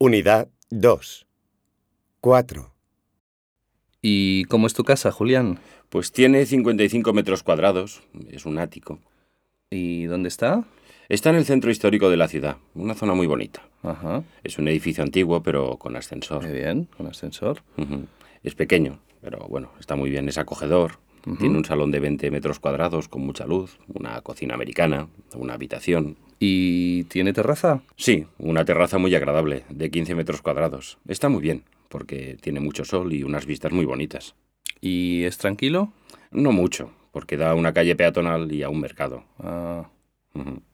Unidad 2. 4. ¿Y cómo es tu casa, Julián? Pues tiene 55 metros cuadrados, es un ático. ¿Y dónde está? Está en el centro histórico de la ciudad, una zona muy bonita. Ajá, Es un edificio antiguo, pero con ascensor. muy bien, con ascensor. Ujú. Es pequeño, pero bueno, está muy bien, es acogedor. Tiene un salón de 20 metros cuadrados con mucha luz, una cocina americana, una habitación. ¿Y tiene terraza? Sí, una terraza muy agradable, de 15 metros cuadrados. Está muy bien, porque tiene mucho sol y unas vistas muy bonitas. ¿Y es tranquilo? No mucho, porque da a una calle peatonal y a un mercado. Ah, Ujú.